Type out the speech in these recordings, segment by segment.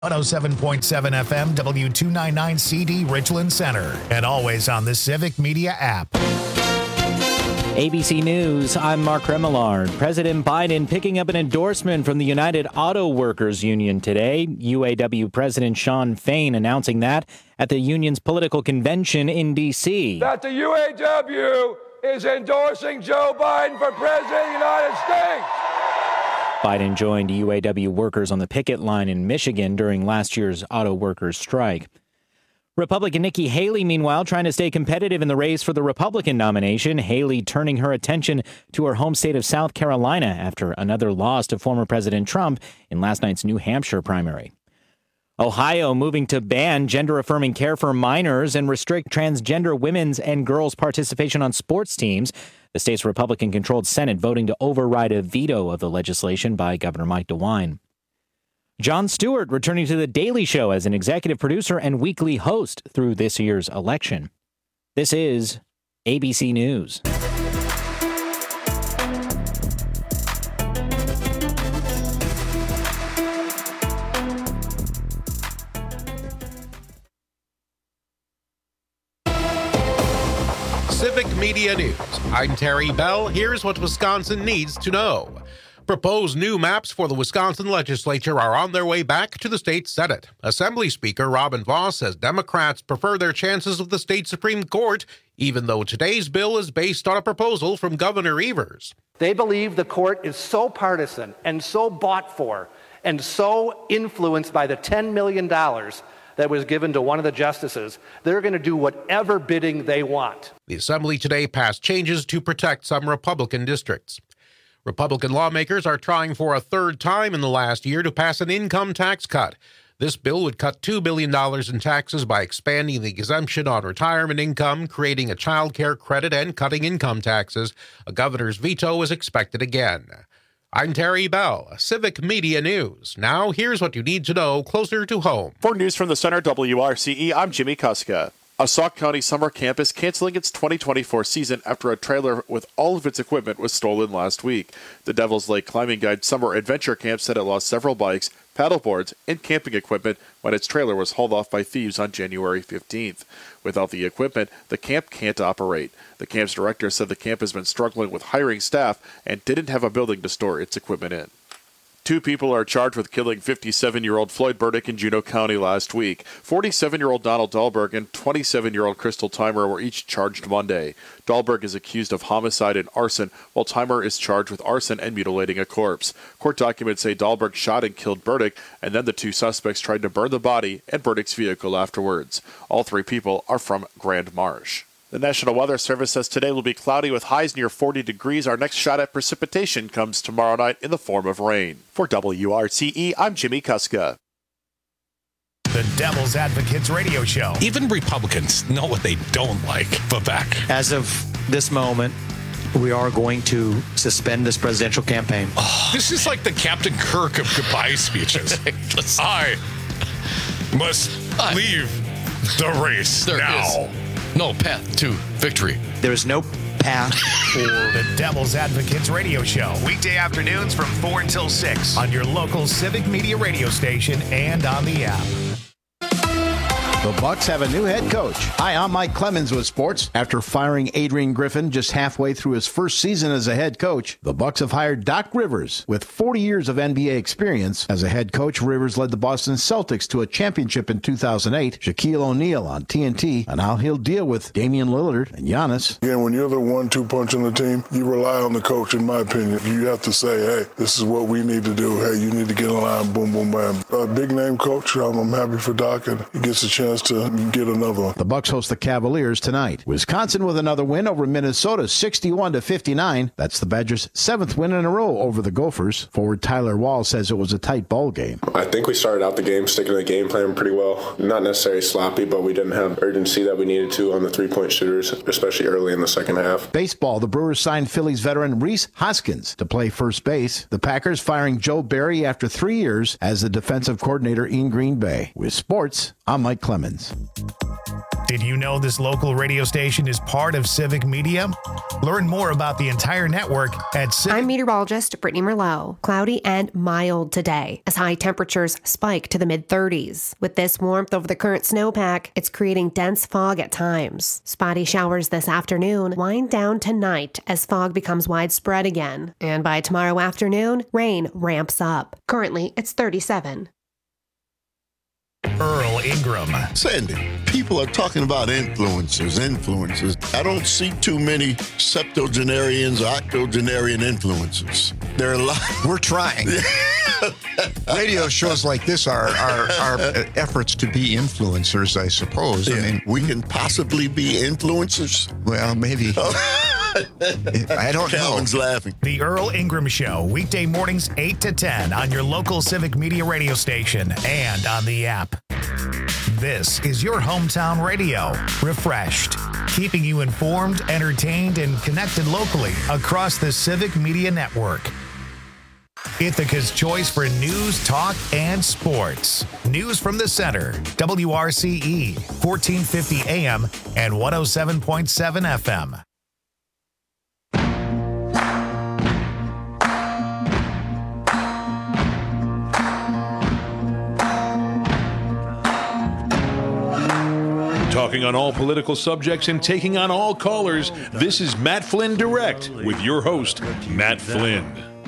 107.7 FM, W299CD, Richland Center, and always on the Civic Media app. ABC News, I'm Mark Remillard. President Biden picking up an endorsement from the United Auto Workers Union today. UAW President Shawn Fain announcing that at the union's political convention in D.C. That the UAW is endorsing Joe Biden for President of the United States. Biden joined UAW workers on the picket line in Michigan during last year's auto workers strike. Republican Nikki Haley, meanwhile, trying to stay competitive in the race for the Republican nomination. Haley turning her attention to her home state of South Carolina after another loss to former President Trump in last night's New Hampshire primary. Ohio moving to ban gender-affirming care for minors and restrict transgender women's and girls' participation on sports teams. The state's Republican-controlled Senate voting to override a veto of the legislation by Governor Mike DeWine. Jon Stewart returning to The Daily Show as an executive producer and weekly host through this year's election. This is ABC News. Civic Media News. I'm Terry Bell. Here's what Wisconsin needs to know. Proposed new maps for the Wisconsin legislature are on their way back to the state Senate. Assembly Speaker Robin Vos says Democrats prefer their chances of the state Supreme Court, even though today's bill is based on a proposal from Governor Evers. They believe the court is so partisan and so bought for and so influenced by the $10 million that was given to one of the justices, they're going to do whatever bidding they want. The Assembly today passed changes to protect some Republican districts. Republican lawmakers are trying for a third time in the last year to pass an income tax cut. This bill would cut $2 billion in taxes by expanding the exemption on retirement income, creating a child care credit, and cutting income taxes. A governor's veto is expected again. I'm Terry Bell, Civic Media News. Now, here's what you need to know closer to home. For News from the Center, WRCE, I'm Jimmy Kuska. A Sauk County summer camp is canceling its 2024 season after a trailer with all of its equipment was stolen last week. The Devil's Lake Climbing Guide Summer Adventure Camp said it lost several bikes, paddleboards, and camping equipment when its trailer was hauled off by thieves on January 15th. Without the equipment, the camp can't operate. The camp's director said the camp has been struggling with hiring staff and didn't have a building to store its equipment in. 2 people are charged with killing 57-year-old Floyd Burdick in Juneau County last week. 47-year-old Donald Dahlberg and 27-year-old Crystal Timer were each charged Monday. Dahlberg is accused of homicide and arson, while Timer is charged with arson and mutilating a corpse. Court documents say Dahlberg shot and killed Burdick, and then the 2 suspects tried to burn the body and Burdick's vehicle afterwards. All 3 people are from Grand Marsh. The National Weather Service says today will be cloudy with highs near 40 degrees. Our next shot at precipitation comes tomorrow night in the form of rain. For WRCE, I'm Jimmy Kuska. The Devil's Advocates Radio Show. Even Republicans know what they don't like. Vivek. As of this moment, we are going to suspend this presidential campaign. This is like the Captain Kirk of goodbye speeches. I must leave the race now. No path to victory. There is no path for the Devil's Advocates Radio Show. Weekday afternoons from 4 until 6 on your local Civic Media radio station and on the app. The Bucks have a new head coach. Hi, I'm Mike Clemens with sports. After firing Adrian Griffin just halfway through his first season as a head coach, the Bucks have hired Doc Rivers with 40 years of NBA experience. As a head coach, Rivers led the Boston Celtics to a championship in 2008, Shaquille O'Neal on TNT, and how he'll deal with Damian Lillard and Giannis. Again, when you're the 1-2 punch on the team, you rely on the coach, in my opinion. You have to say, hey, this is what we need to do. Hey, you need to get in line, boom, boom, bam. A big-name coach, I'm happy for Doc, and he gets a chance to get another one. The Bucks host the Cavaliers tonight. Wisconsin with another win over Minnesota, 61-59. That's the Badgers' 7th win in a row over the Gophers. Forward Tyler Wall says it was a tight ball game. I think we started out the game sticking to the game plan pretty well. Not necessarily sloppy, but we didn't have urgency that we needed to on the three-point shooters, especially early in the second half. Baseball, the Brewers signed Phillies veteran Rhys Hoskins to play first base. The Packers firing Joe Barry after 3 years as the defensive coordinator in Green Bay. With sports, I'm Mike Clemens. Did you know this local radio station is part of Civic Media? Learn more about the entire network at I'm meteorologist Brittany Merlot. Cloudy and mild today as high temperatures spike to the mid-30s. With this warmth over the current snowpack, it's creating dense fog at times. Spotty showers this afternoon wind down tonight as fog becomes widespread again. And by tomorrow afternoon, rain ramps up. Currently, it's 37. Earl Ingram. Sandy, people are talking about influencers. I don't see too many septuagenarians or octogenarian influencers. There are a lot. We're trying. Radio shows like this are efforts to be influencers, I suppose. Yeah. I mean, we can possibly be influencers. Well, maybe. I don't know. Calvin's laughing. The Earl Ingram Show, weekday mornings 8 to 10 on your local Civic Media radio station and on the app. This is your hometown radio, refreshed, keeping you informed, entertained, and connected locally across the Civic Media Network. Ithaca's choice for news, talk, and sports. News from the center, WRCE, 1450 AM and 107.7 FM. Talking on all political subjects and taking on all callers, this is Matt Flynn Direct with your host, Matt Flynn.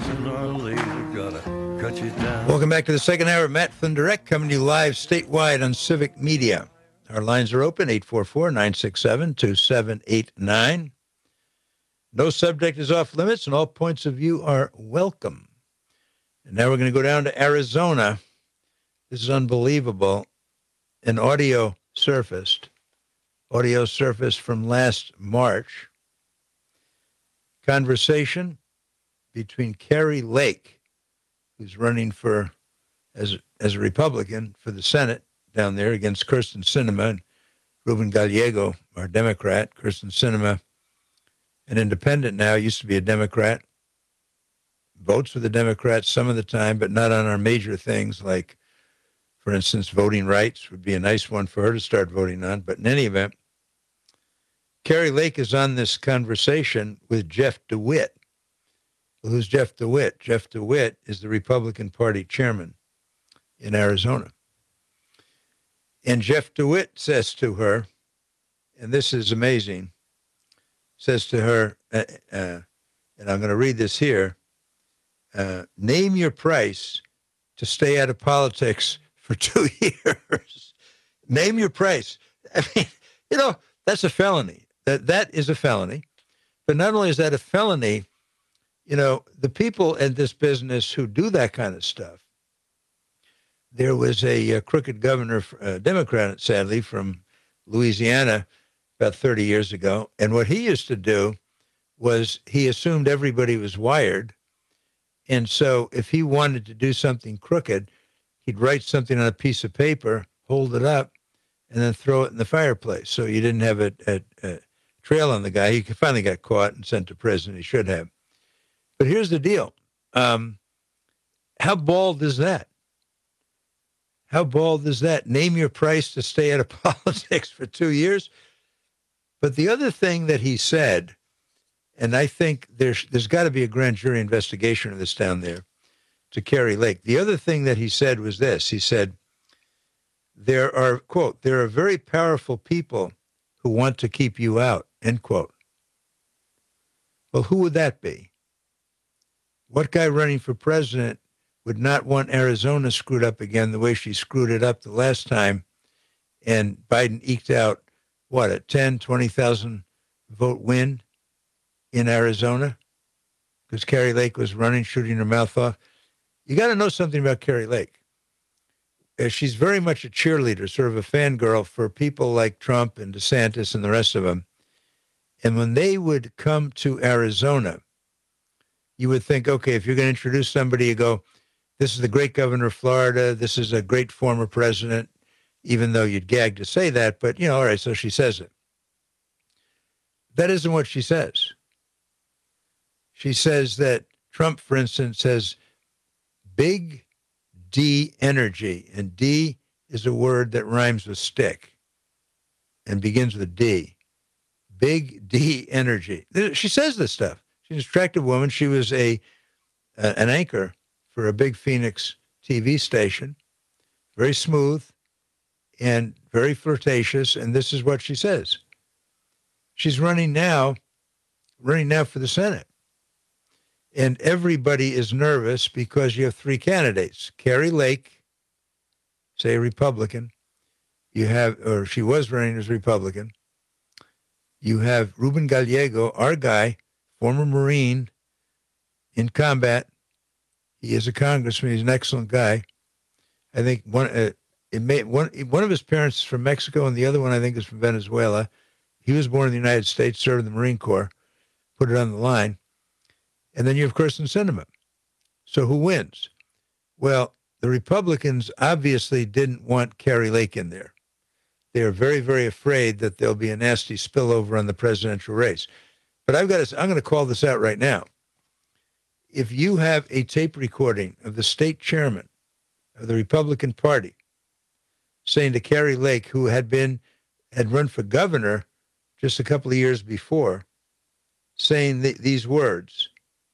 Welcome back to the second hour of Matt Flynn Direct, coming to you live statewide on Civic Media. Our lines are open, 844-967-2789. No subject is off limits, and all points of view are welcome. And now we're going to go down to Arizona. This is unbelievable. An audio surfaced from last March. Conversation between Kari Lake, who's running for as a Republican for the Senate down there against Kyrsten Sinema, and Ruben Gallego, our Democrat. Kyrsten Sinema, an independent now, used to be a Democrat, votes for the Democrats some of the time, but not on our major things like, for instance, voting rights would be a nice one for her to start voting on. But in any event, Kari Lake is on this conversation with Jeff DeWitt. Well, who's Jeff DeWitt? Jeff DeWitt is the Republican Party chairman in Arizona. And Jeff DeWitt says to her, and this is amazing, says to her, and I'm going to read this here, name your price to stay out of politics for 2 years. Name your price. I mean, that's a felony. That is a felony. But not only is that a felony, the people in this business who do that kind of stuff, there was a crooked governor, Democrat, sadly, from Louisiana about 30 years ago. And what he used to do was he assumed everybody was wired. And so if he wanted to do something crooked, he'd write something on a piece of paper, hold it up, and then throw it in the fireplace. So you didn't have a trail on the guy. He finally got caught and sent to prison. He should have. But here's the deal. How bald is that? How bald is that? Name your price to stay out of politics for 2 years. But the other thing that he said, and I think there's got to be a grand jury investigation of this down there, to Kari Lake. The other thing that he said was this. He said, there are, quote, there are very powerful people who want to keep you out, end quote. Well, who would that be? What guy running for president would not want Arizona screwed up again the way she screwed it up the last time? And Biden eked out, what, a 10, 20,000 vote win in Arizona? Because Kari Lake was running, shooting her mouth off. You got to know something about Kari Lake. She's very much a cheerleader, sort of a fangirl for people like Trump and DeSantis and the rest of them. And when they would come to Arizona, you would think, okay, if you're going to introduce somebody, you go, this is the great governor of Florida. This is a great former president, even though you'd gag to say that. But, all right, so she says it. That isn't what she says. She says that Trump, for instance, has big D energy, and D is a word that rhymes with stick. and begins with D. Big D Energy. She says this stuff. She's an attractive woman. She was an anchor for a big Phoenix TV station. Very smooth and very flirtatious. And this is what she says. She's running now for the Senate. And everybody is nervous because you have three candidates. Kari Lake, say a Republican. You have, or she was running as a Republican. You have Ruben Gallego, our guy, former Marine in combat. He is a congressman. He's an excellent guy. I think one of his parents is from Mexico, and the other one I think is from Venezuela. He was born in the United States, served in the Marine Corps, put it on the line. And then you have Kyrsten Sinema. So who wins? Well, the Republicans obviously didn't want Kari Lake in there. They are very, very afraid that there'll be a nasty spillover on the presidential race. But I'm going to call this out right now. If you have a tape recording of the state chairman of the Republican Party saying to Kari Lake, who had run for governor just a couple of years before, saying these words,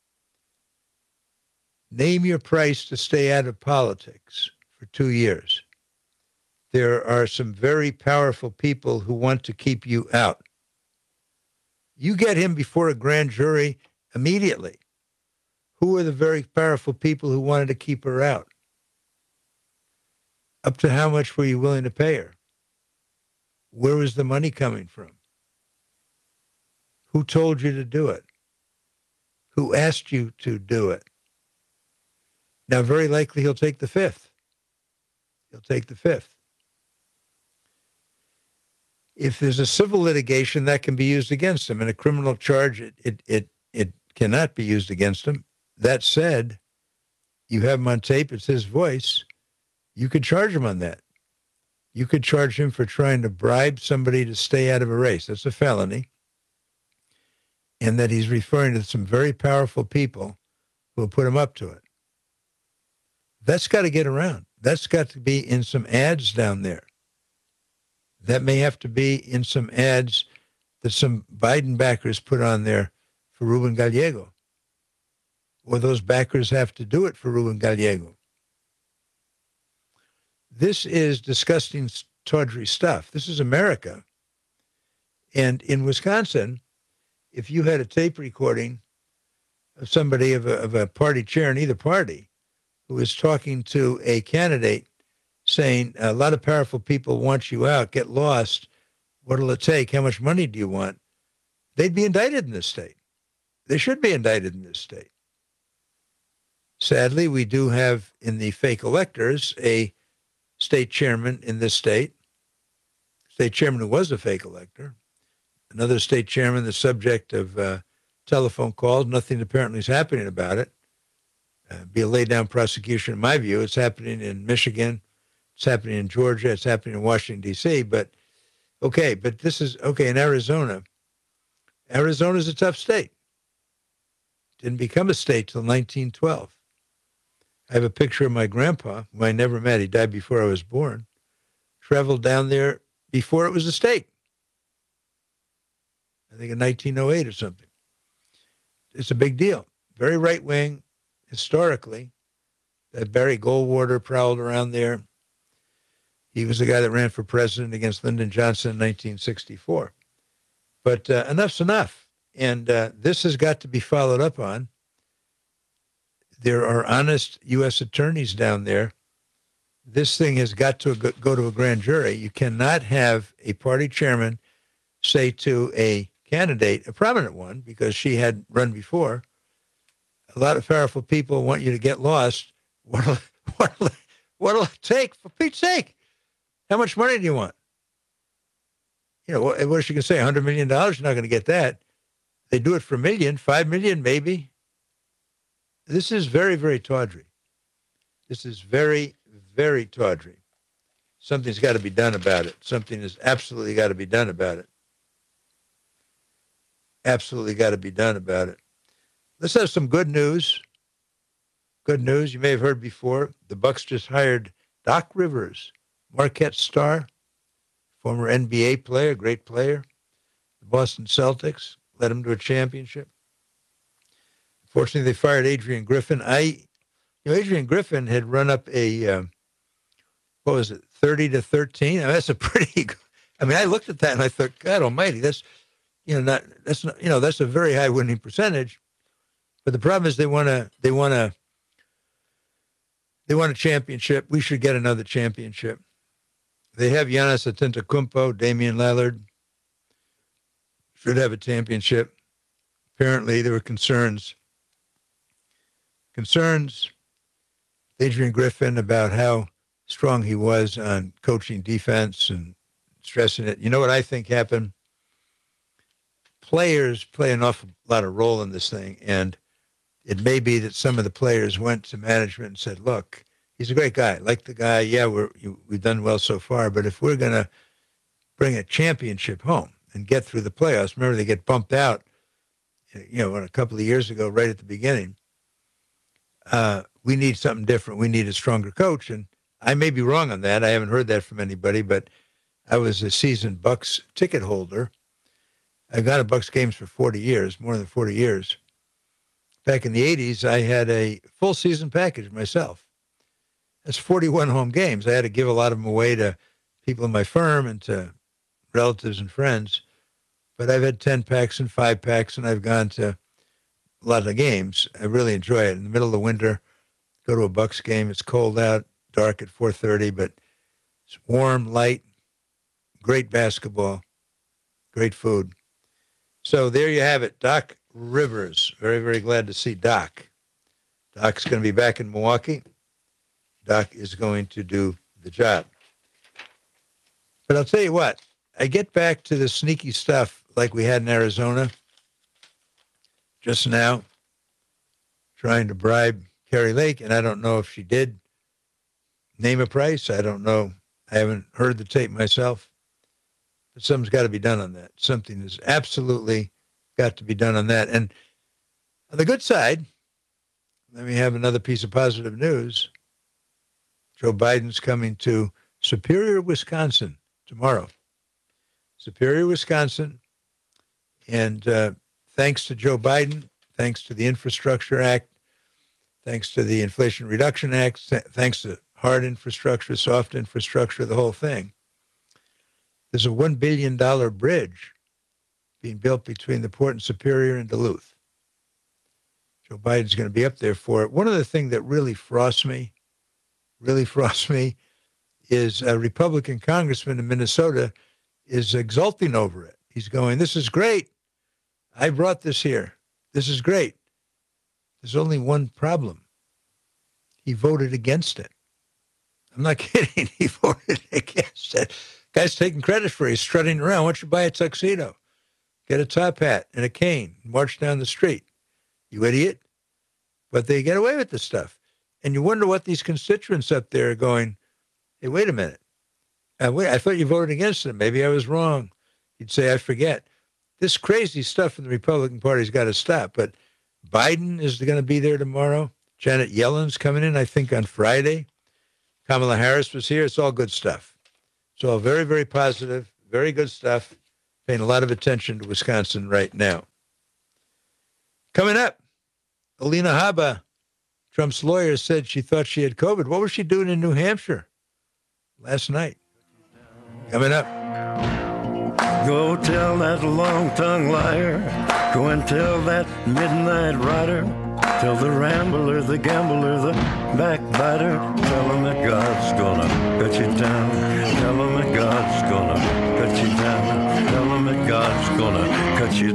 name your price to stay out of politics for 2 years. There are some very powerful people who want to keep you out. You get him before a grand jury immediately. Who are the very powerful people who wanted to keep her out? Up to how much were you willing to pay her? Where was the money coming from? Who told you to do it? Who asked you to do it? Now, very likely he'll take the fifth. He'll take the fifth. If there's a civil litigation, that can be used against him. In a criminal charge, it cannot be used against him. That said, you have him on tape. It's his voice. You could charge him on that. You could charge him for trying to bribe somebody to stay out of a race. That's a felony. And that he's referring to some very powerful people who will put him up to it. That's got to get around. That's got to be in some ads down there. That may have to be in some ads that some Biden backers put on there for Ruben Gallego. Or those backers have to do it for Ruben Gallego. This is disgusting, tawdry stuff. This is America. And in Wisconsin, if you had a tape recording of somebody of a party chair in either party who was talking to a candidate saying, a lot of powerful people want you out, get lost, what'll it take, how much money do you want? They'd be indicted in this state. They should be indicted in this state. Sadly, we do have in the fake electors a state chairman in this state who was a fake elector, another state chairman, the subject of telephone calls. Nothing apparently is happening about it. Be a laid-down prosecution, in my view. It's happening in Michigan. It's happening in Georgia. It's happening in Washington, D.C. But this is, in Arizona. Arizona's a tough state. Didn't become a state till 1912. I have a picture of my grandpa, who I never met. He died before I was born. Traveled down there before it was a state. I think in 1908 or something. It's a big deal. Very right-wing, historically. That Barry Goldwater prowled around there. He was the guy that ran for president against Lyndon Johnson in 1964. But enough's enough. And this has got to be followed up on. There are honest U.S. attorneys down there. This thing has got to go to a grand jury. You cannot have a party chairman say to a candidate, a prominent one, because she had run before, a lot of powerful people want you to get lost. What'll it take? For Pete's sake, how much money do you want? You know, what is she going to say? $100 million? You're not going to get that. They do it for $1 million, $5 million, maybe. This is very, very tawdry. This is very, very tawdry. Something's got to be done about it. Something has absolutely got to be done about it. Absolutely got to be done about it. Let's have some good news. Good news. You may have heard before. The Bucs just hired Doc Rivers, Marquette star, former NBA player, great player. The Boston Celtics led him to a championship. Fortunately, they fired Adrian Griffin. Adrian Griffin had run up a, 30-13. That's a pretty. I looked at that and I thought, God Almighty, that's a very high winning percentage. But the problem is they want a championship. We should get another championship. They have Giannis Antetokounmpo, Damian Lillard. Should have a championship. Apparently, there were concerns. Adrian Griffin about how strong he was on coaching defense and stressing it. You know what I think happened? Players play an awful lot of role in this thing, and it may be that some of the players went to management and said, look, he's a great guy. Like the guy, yeah, we've done well so far, but if we're going to bring a championship home and get through the playoffs, remember they get bumped out, a couple of years ago, right at the beginning. We need something different. We need a stronger coach. And I may be wrong on that. I haven't heard that from anybody, but I was a seasoned Bucks ticket holder. I got a Bucks games for 40 years, more than 40 years. Back in the 80s, I had a full season package myself. That's 41 home games. I had to give a lot of them away to people in my firm and to relatives and friends. But I've had 10 packs and 5 packs, and I've gone to a lot of games. I really enjoy it. In the middle of the winter, go to a Bucks game. It's cold out, dark at 4:30, but it's warm, light, great basketball, great food. So there you have it, Doc Rivers. Very, very glad to see Doc. Doc's going to be back in Milwaukee. Doc is going to do the job. But I'll tell you what, I get back to the sneaky stuff like we had in Arizona just now, trying to bribe Kari Lake, and I don't know if she did name a price. I don't know. I haven't heard the tape myself. But something's got to be done on that. Something has absolutely got to be done on that. And on the good side, let me have another piece of positive news. Joe Biden's coming to Superior, Wisconsin tomorrow. Superior, Wisconsin. And thanks to Joe Biden, thanks to the Infrastructure Act, thanks to the Inflation Reduction Act, thanks to hard infrastructure, soft infrastructure, the whole thing. There's a $1 billion bridge being built between the port in Superior and Duluth. Joe Biden's going to be up there for it. One of the things that really frosts me, is a Republican congressman in Minnesota is exulting over it. He's going, this is great. I brought this here. This is great. There's only one problem. He voted against it. I'm not kidding. He voted against it. Guy's taking credit for it. He's strutting around. Why don't you buy a tuxedo? Get a top hat and a cane. March down the street. You idiot. But they get away with this stuff. And you wonder what these constituents up there are going, hey, wait a minute. I thought you voted against it. Maybe I was wrong. You'd say, I forget. This crazy stuff in the Republican Party's got to stop. But Biden is going to be there tomorrow. Janet Yellen's coming in, I think, on Friday. Kamala Harris was here. It's all good stuff. It's all very, very positive, very good stuff. Paying a lot of attention to Wisconsin right now. Coming up, Alina Habba, Trump's lawyer, said she thought she had COVID. What was she doing in New Hampshire last night? Coming up. Go tell that long-tongued liar. Go and tell that midnight rider. Tell the rambler, the gambler, the backbiter. Tell him that God's gonna cut you down. Tell him that God's gonna cut you down. Tell him that God's gonna cut you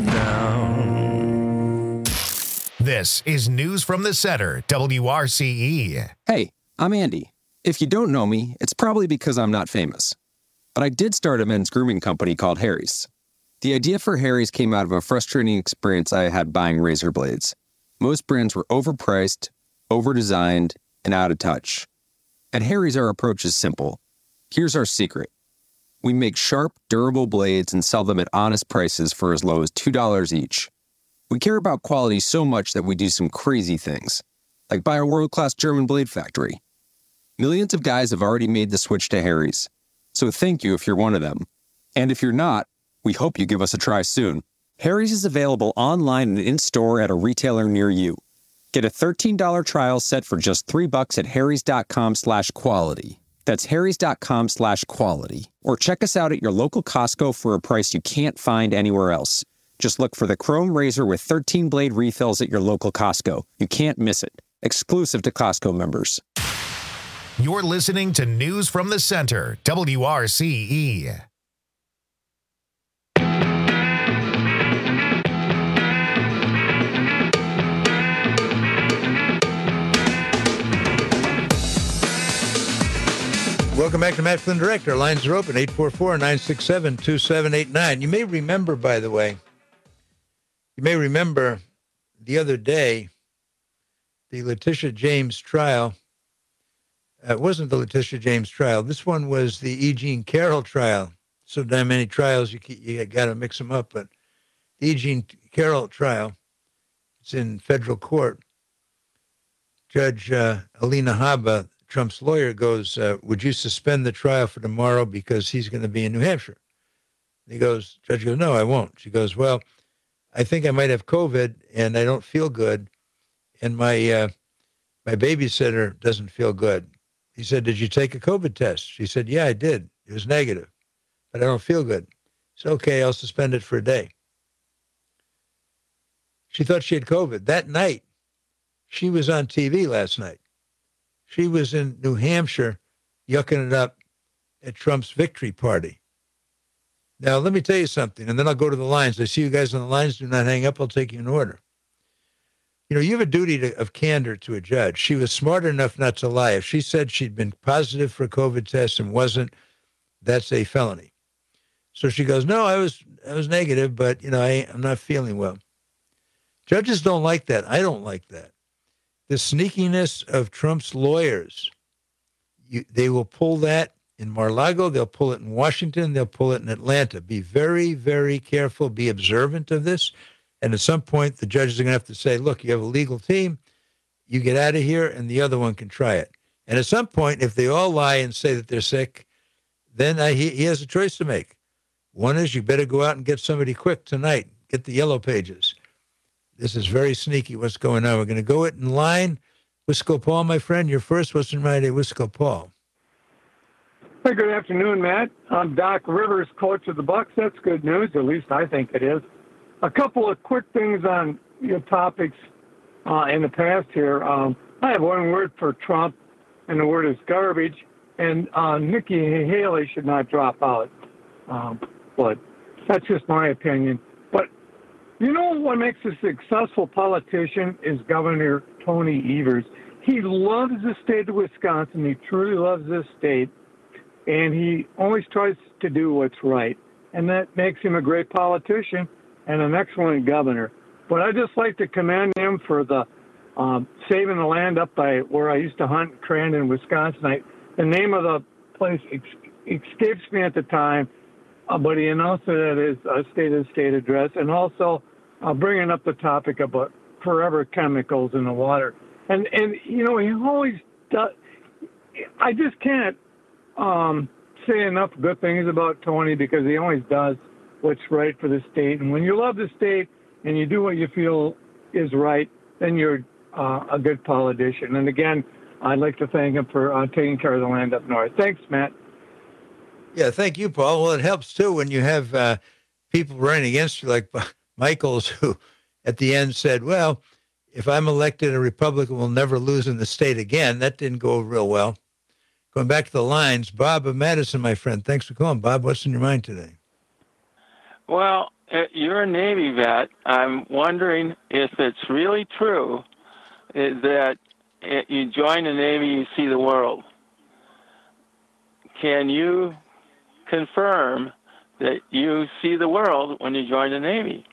down. This is News from the Center, WRCE. Hey, I'm Andy. If you don't know me, it's probably because I'm not famous. But I did start a men's grooming company called Harry's. The idea for Harry's came out of a frustrating experience I had buying razor blades. Most brands were overpriced, overdesigned, and out of touch. At Harry's, our approach is simple. Here's our secret. We make sharp, durable blades and sell them at honest prices for as low as $2 each. We care about quality so much that we do some crazy things, like buy a world-class German blade factory. Millions of guys have already made the switch to Harry's. So thank you if you're one of them. And if you're not, we hope you give us a try soon. Harry's is available online and in-store at a retailer near you. Get a $13 trial set for just $3 at harrys.com/quality. That's harrys.com/quality. Or check us out at your local Costco for a price you can't find anywhere else. Just look for the Chrome Razor with 13-blade refills at your local Costco. You can't miss it. Exclusive to Costco members. You're listening to News from the Center, WRCE. Welcome back to Matt Flynn Direct. Our lines are open, 844-967-2789. You may remember, by the way, the other day, the Letitia James trial. It wasn't the Letitia James trial. This one was the E. Jean Carroll trial. So damn many trials, you got to mix them up. But the E. Jean Carroll trial, it's in federal court. Judge Alina Habba, Trump's lawyer, goes, would you suspend the trial for tomorrow because he's going to be in New Hampshire? He goes, judge goes, no, I won't. She goes, well, I think I might have COVID and I don't feel good. And my babysitter doesn't feel good. He said, did you take a COVID test? She said, yeah, I did. It was negative, but I don't feel good. So, okay, I'll suspend it for a day. She thought she had COVID. That night, she was on TV last night. She was in New Hampshire yucking it up at Trump's victory party. Now, let me tell you something, and then I'll go to the lines. I see you guys on the lines. Do not hang up. I'll take you in order. You know, you have a duty of candor to a judge. She was smart enough not to lie. If she said she'd been positive for a COVID test and wasn't, that's a felony. So she goes, no, I was negative, but, you know, I'm not feeling well. Judges don't like that. I don't like that. The sneakiness of Trump's lawyers, they will pull that in Mar-a-Lago, they'll pull it in Washington, they'll pull it in Atlanta. Be very, very careful, be observant of this. And at some point, the judges are going to have to say, look, you have a legal team, you get out of here, and the other one can try it. And at some point, if they all lie and say that they're sick, then he has a choice to make. One is you better go out and get somebody quick tonight, get the yellow pages. This is very sneaky what's going on. We're going to go it in line. Wisco Paul, my friend, you're first. What's in my day? Wisco Paul. Hey, good afternoon, Matt. I'm Doc Rivers, coach of the Bucs. That's good news. At least I think it is. A couple of quick things on your topics in the past here. I have one word for Trump, and the word is garbage. And Nikki Haley should not drop out. But that's just my opinion. But you know what makes a successful politician is Governor Tony Evers. He loves the state of Wisconsin. He truly loves this state. And he always tries to do what's right. And that makes him a great politician and an excellent governor. But I just like to commend him for the saving the land up by where I used to hunt, Crandon, Wisconsin. The name of the place escapes me at the time, but he announced it at his State of the State address, and also bringing up the topic about forever chemicals in the water. And you know, he always does. I just can't say enough good things about Tony because he always does what's right for the state. And when you love the state and you do what you feel is right, then you're a good politician. And again, I'd like to thank him for taking care of the land up north. Thanks, Matt. Yeah, thank you, Paul. Well, it helps, too, when you have people running against you like Michaels, who at the end said, well, if I'm elected, a Republican will never lose in the state again. That didn't go real well. Going back to the lines, Bob of Madison, my friend. Thanks for calling. Bob, what's in your mind today? Well, you're a Navy vet. I'm wondering if it's really true that you join the Navy, you see the world. Can you confirm that you see the world when you join the Navy?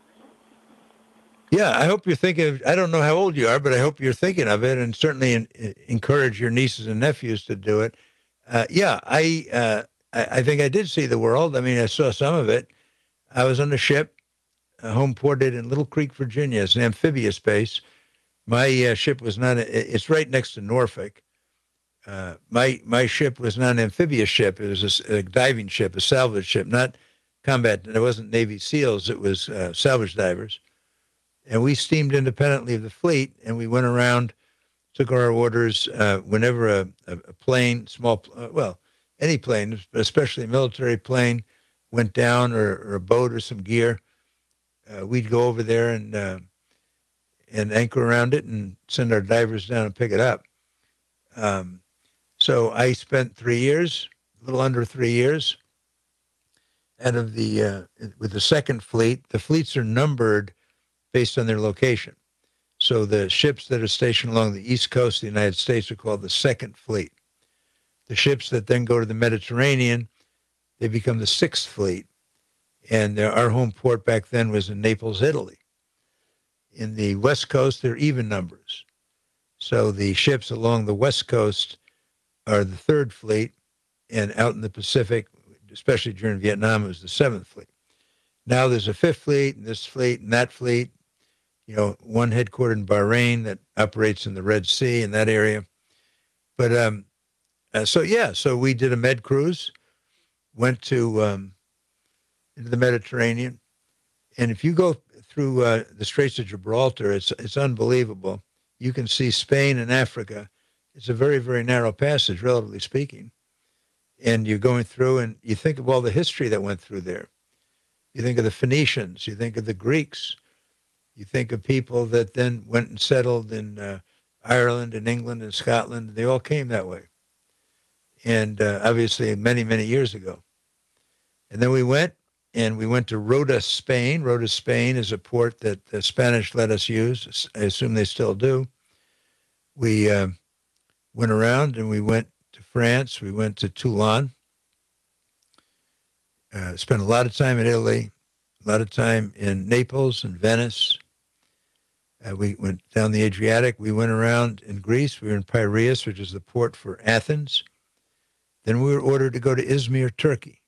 Yeah, I hope you're thinking of, I don't know how old you are, but I hope you're thinking of it, and certainly encourage your nieces and nephews to do it. Yeah, I think I did see the world. I mean, I saw some of it. I was on a ship, home ported in Little Creek, Virginia. It's an amphibious base. My ship was not, it's right next to Norfolk. My ship was not an amphibious ship. It was a diving ship, a salvage ship, not combat. It wasn't Navy SEALs. It was salvage divers. And we steamed independently of the fleet, and we went around, took our orders whenever a plane, any plane, especially a military plane, went down, or a boat or some gear, we'd go over there and anchor around it and send our divers down and pick it up. So I spent 3 years, a little under 3 years, out of with the second fleet. The fleets are numbered based on their location. So the ships that are stationed along the east coast of the United States are called the Second Fleet. The ships that then go to the Mediterranean, they become the Sixth Fleet. And our home port back then was in Naples, Italy. In the West Coast, they're even numbers. So the ships along the West Coast are the Third Fleet, and out in the Pacific, especially during Vietnam, it was the Seventh Fleet. Now there's a Fifth Fleet, and this fleet, and that fleet. One headquartered in Bahrain that operates in the Red Sea in that area. But so we did a med cruise, went to into the Mediterranean, and if you go through the Straits of Gibraltar, it's unbelievable. You can see Spain and Africa. It's a very, very narrow passage, relatively speaking. And you're going through, and you think of all the history that went through there. You think of the Phoenicians. You think of the Greeks. You think of people that then went and settled in Ireland and England and Scotland. They all came that way. And obviously many, many years ago. And then we went to Rota, Spain. Rota, Spain is a port that the Spanish let us use. I assume they still do. We went around and we went to France. We went to Toulon. Spent a lot of time in Italy, a lot of time in Naples and Venice. We went down the Adriatic. We went around in Greece. We were in Piraeus, which is the port for Athens. Then we were ordered to go to Izmir, Turkey.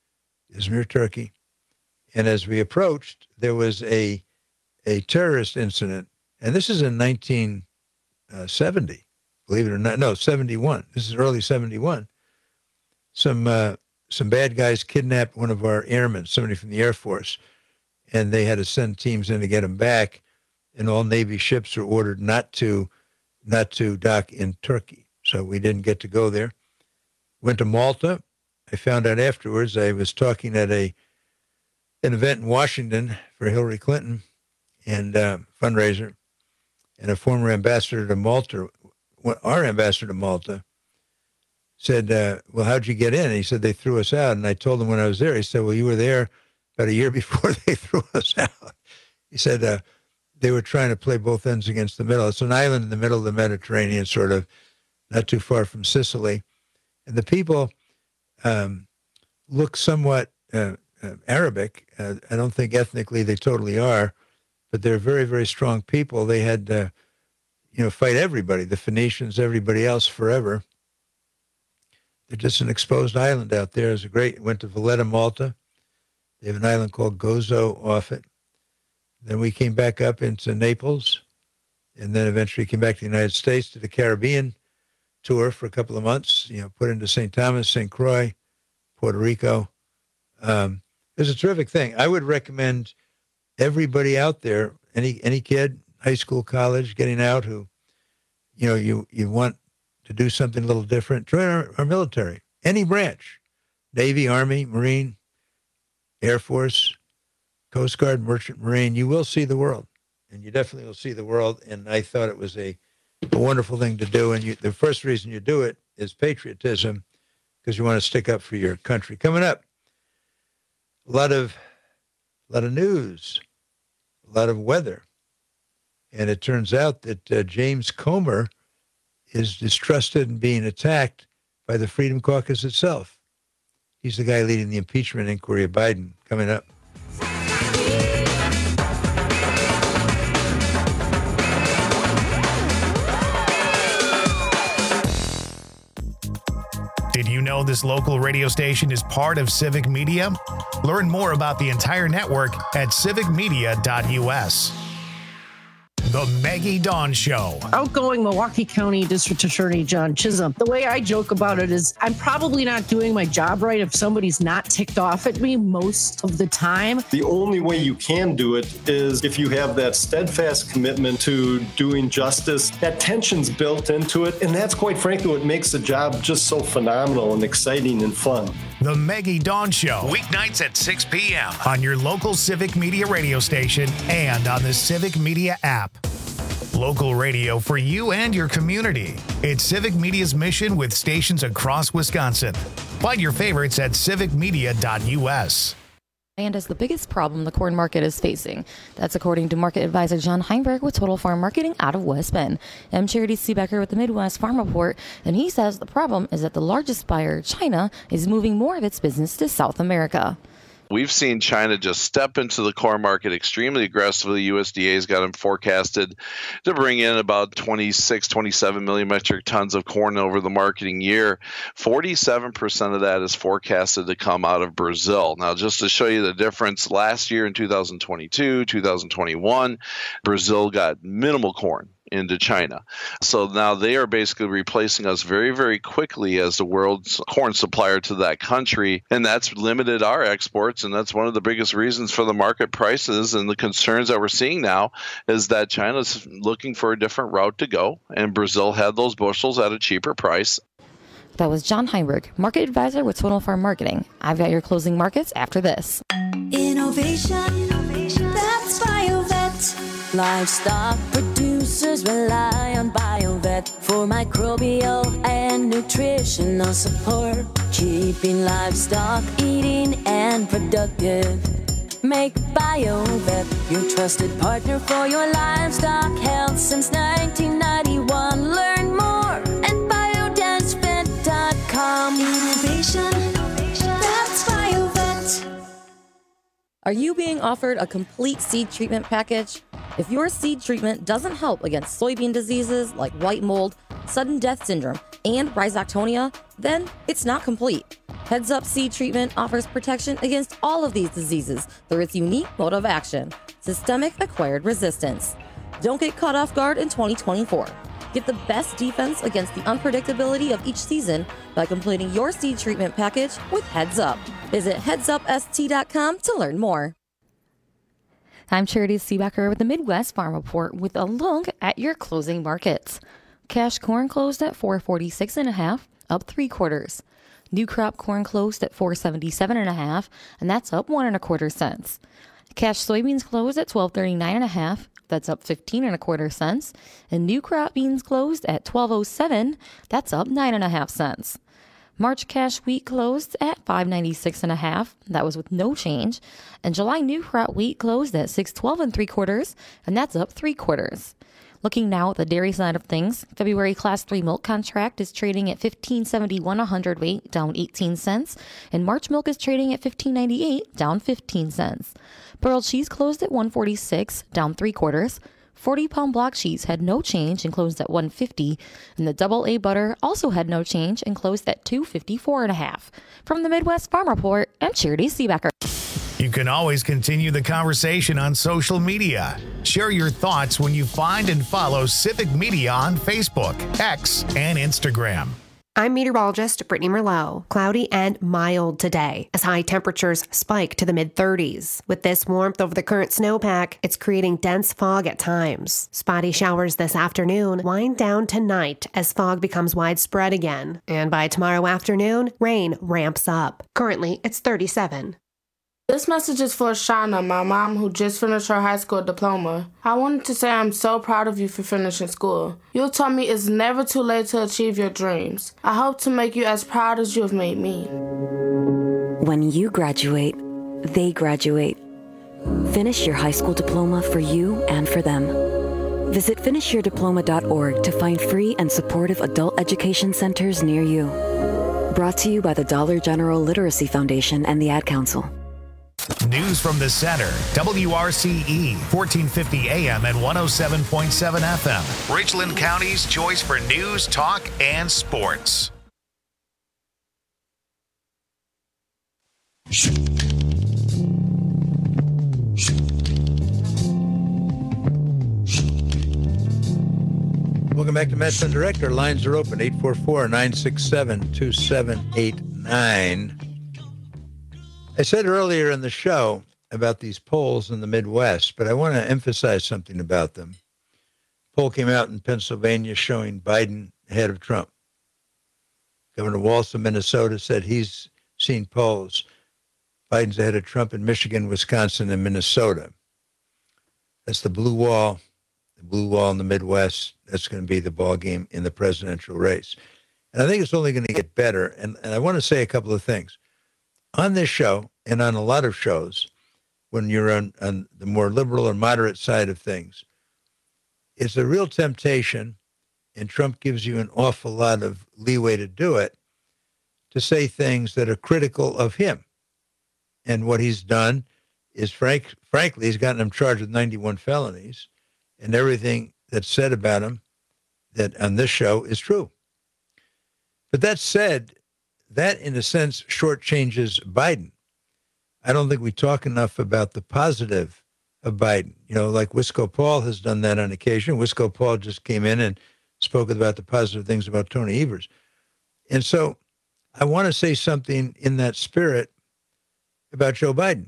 And as we approached, there was a terrorist incident. And this is in 1970, believe it or not. No, 71. This is early 71. Some bad guys kidnapped one of our airmen, somebody from the Air Force, and they had to send teams in to get him back. And all Navy ships were ordered not to dock in Turkey. So we didn't get to go there. Went to Malta. I found out afterwards I was talking at an event in Washington for Hillary Clinton and fundraiser, and a former ambassador to Malta, our ambassador to Malta, said, well, how'd you get in? And he said, they threw us out. And I told him when I was there, he said, well, you were there about a year before they threw us out. He said, they were trying to play both ends against the middle. It's an island in the middle of the Mediterranean, sort of, not too far from Sicily. And the people look somewhat Arabic. I don't think ethnically they totally are, but they're very, very strong people. They had, fight everybody, the Phoenicians, everybody else forever. They're just an exposed island out there. It was went to Valletta, Malta. They have an island called Gozo off it. Then we came back up into Naples, and then eventually came back to the United States to the Caribbean tour for a couple of months, put into St. Thomas, St. Croix, Puerto Rico. It was a terrific thing. I would recommend everybody out there, any kid, high school, college, getting out who, you want to do something a little different, join our military, any branch, Navy, Army, Marine, Air Force, Coast Guard, Merchant Marine. You will see the world, and you definitely will see the world. And I thought it was a wonderful thing to do. And the first reason you do it is patriotism, because you want to stick up for your country. Coming up, a lot of news, a lot of weather. And it turns out that James Comer is distrusted and being attacked by the Freedom Caucus itself. He's the guy leading the impeachment inquiry of Biden. Coming up. Did you know this local radio station is part of Civic Media? Learn more about the entire network at civicmedia.us. The Maggie Dawn Show. Outgoing Milwaukee County District Attorney John Chisholm. The way I joke about it is I'm probably not doing my job right if somebody's not ticked off at me most of the time. The only way you can do it is if you have that steadfast commitment to doing justice. That tension's built into it, and that's quite frankly what makes the job just so phenomenal and exciting and fun. The Maggie Dawn Show, weeknights at 6 p.m. on your local Civic Media radio station and on the Civic Media app. Local radio for you and your community. It's Civic Media's mission with stations across Wisconsin. Find your favorites at civicmedia.us. And is the biggest problem the corn market is facing. That's according to market advisor John Heinberg with Total Farm Marketing out of West Bend. I'm Charity Seebecker with the Midwest Farm Report, and he says the problem is that the largest buyer, China, is moving more of its business to South America. We've seen China just step into the corn market extremely aggressively. USDA's got them forecasted to bring in about 26, 27 million metric tons of corn over the marketing year. 47% of that is forecasted to come out of Brazil. Now, just to show you the difference, last year in 2022, 2021, Brazil got minimal corn into China. So now they are basically replacing us very, very quickly as the world's corn supplier to that country. And that's limited our exports. And that's one of the biggest reasons for the market prices and the concerns that we're seeing now is that China's looking for a different route to go. And Brazil had those bushels at a cheaper price. That was John Heinberg, market advisor with Total Farm Marketing. I've got your closing markets after this. Innovation, that's BioVet. Livestock producers rely on BioVet for microbial and nutritional support, keeping livestock eating and productive. Make BioVet your trusted partner for your livestock health since 1991. Learn more at biodancevet.com. Innovation, that's BioVet. Are you being offered a complete seed treatment package? If your seed treatment doesn't help against soybean diseases like white mold, sudden death syndrome, and rhizoctonia, then it's not complete. Heads Up Seed Treatment offers protection against all of these diseases through its unique mode of action, systemic acquired resistance. Don't get caught off guard in 2024. Get the best defense against the unpredictability of each season by completing your seed treatment package with Heads Up. Visit headsupst.com to learn more. I'm Charity Seebecker with the Midwest Farm Report with a look at your closing markets. Cash corn closed at $446.5, up 3/4. New crop corn closed at $477.5, and that's up 1 1/4 cents. Cash soybeans closed at $1239.5, that's up 15 1/4 cents. And new crop beans closed at $1207, that's up 9 1/2 cents. March cash wheat closed at $596.5. That was with no change. And July new crop wheat closed at $612 3/4, and that's up 3/4. Looking now at the dairy side of things, February Class 3 milk contract is trading at $15.71 a hundredweight, down 18 cents, and March milk is trading at $15.98, down 15 cents. Pearl cheese closed at $1.46, down 3/4. 40-pound block cheese had no change and closed at $1.50, and the double-A butter also had no change and closed at $2.54.5. From the Midwest Farm Report, I'm Charity Seebecker. You can always continue the conversation on social media. Share your thoughts when you find and follow Civic Media on Facebook, X, and Instagram. I'm meteorologist Brittany Merlot. Cloudy and mild today as high temperatures spike to the mid-30s. With this warmth over the current snowpack, it's creating dense fog at times. Spotty showers this afternoon wind down tonight as fog becomes widespread again. And by tomorrow afternoon, rain ramps up. Currently, it's 37. This message is for Shauna, my mom, who just finished her high school diploma. I wanted to say I'm so proud of you for finishing school. You taught me it's never too late to achieve your dreams. I hope to make you as proud as you have made me. When you graduate, they graduate. Finish your high school diploma for you and for them. Visit finishyourdiploma.org to find free and supportive adult education centers near you. Brought to you by the Dollar General Literacy Foundation and the Ad Council. News from the center. WRCE, 1450 AM and 107.7 FM. Richland County's choice for news, talk, and sports. Welcome back to Matt Flynn Direct. Our lines are open, 844-967-2789. I said earlier in the show about these polls in the Midwest, but I want to emphasize something about them. A poll came out in Pennsylvania showing Biden ahead of Trump. Governor Walz of Minnesota said he's seen polls. Biden's ahead of Trump in Michigan, Wisconsin, and Minnesota. That's the blue wall in the Midwest. That's going to be the ball game in the presidential race. And I think it's only going to get better. And I want to say a couple of things. On this show and on a lot of shows, when you're on the more liberal or moderate side of things, it's a real temptation, and Trump gives you an awful lot of leeway to do it, to say things that are critical of him. And what he's done is, frankly, he's gotten him charged with 91 felonies, and everything that's said about him that on this show is true. But that said, that in a sense shortchanges Biden. I don't think we talk enough about the positive of Biden. You know, like Wisco Paul has done that on occasion. Wisco Paul just came in and spoke about the positive things about Tony Evers. And so I want to say something in that spirit about Joe Biden.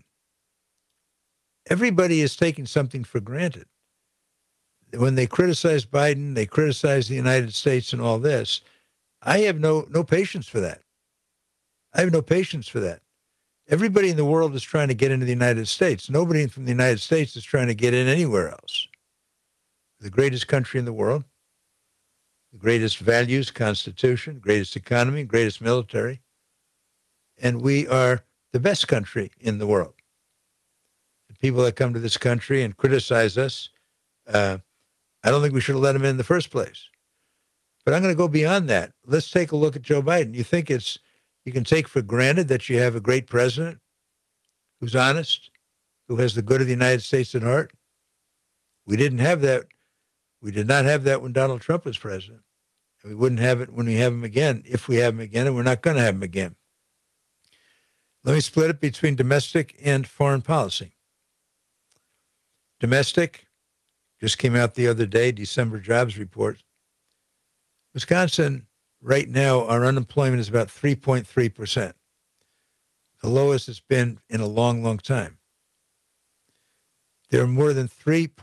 Everybody is taking something for granted. When they criticize Biden, they criticize the United States and all this. I have no patience for that. I have no patience for that. Everybody in the world is trying to get into the United States. Nobody from the United States is trying to get in anywhere else. The greatest country in the world, the greatest values, constitution, greatest economy, greatest military, and we are the best country in the world. The people that come to this country and criticize us, I don't think we should have let them in the first place. But I'm going to go beyond that. Let's take a look at Joe Biden. You think you can take for granted that you have a great president who's honest, who has the good of the United States at heart? We didn't have that. We did not have that when Donald Trump was president. And we wouldn't have it when we have him again, if we have him again, and we're not going to have him again. Let me split it between domestic and foreign policy. Domestic just came out the other day, December jobs report. Wisconsin, right now, our unemployment is about 3.3%, the lowest it's been in a long, long time. There are more than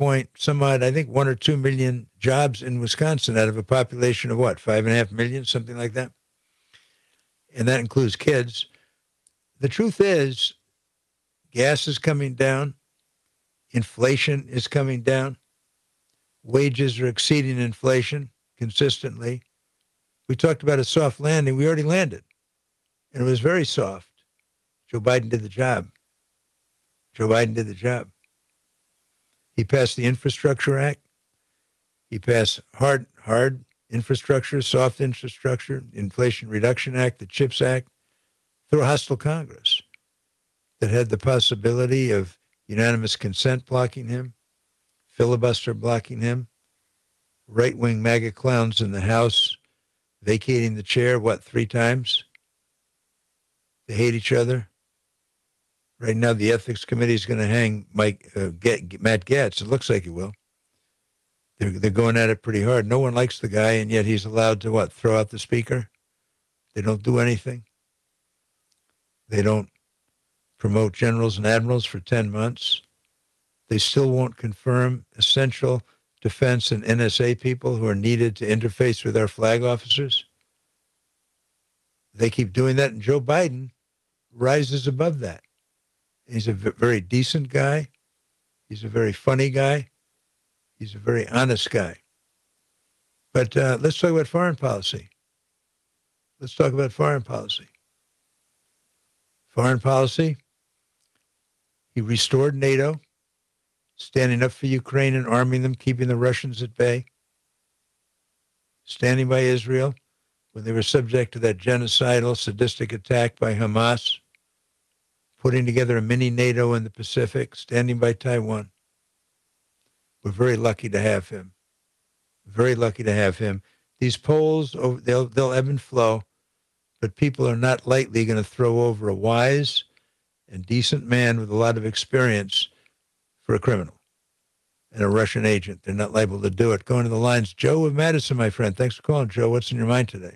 1 or 2 million jobs in Wisconsin out of a population of what, 5.5 million, something like that? And that includes kids. The truth is, gas is coming down, inflation is coming down, wages are exceeding inflation consistently. We talked about a soft landing. We already landed, and it was very soft. Joe Biden did the job. Joe Biden did the job. He passed the Infrastructure Act. He passed hard infrastructure, soft infrastructure, Inflation Reduction Act, the CHIPS Act, through a hostile Congress that had the possibility of unanimous consent blocking him, filibuster blocking him, right-wing MAGA clowns in the House vacating the chair, 3 times? They hate each other. Right now, the Ethics Committee is going to hang Matt Gaetz. It looks like it will. They're going at it pretty hard. No one likes the guy, and yet he's allowed to, throw out the speaker? They don't do anything. They don't promote generals and admirals for 10 months. They still won't confirm essential defense and NSA people who are needed to interface with our flag officers. They keep doing that, and Joe Biden rises above that. He's a very decent guy. He's a very funny guy. He's a very honest guy. But let's talk about foreign policy. Let's talk about foreign policy. Foreign policy, he restored NATO, standing up for Ukraine and arming them, keeping the Russians at bay, standing by Israel when they were subject to that genocidal, sadistic attack by Hamas, putting together a mini NATO in the Pacific, standing by Taiwan. We're very lucky to have him. Very lucky to have him. These polls, they'll ebb and flow, but people are not lightly going to throw over a wise and decent man with a lot of experience for a criminal. and a Russian agent. They're not liable to do it. Going to the lines, Joe of Madison, my friend. Thanks for calling, Joe. What's in your mind today?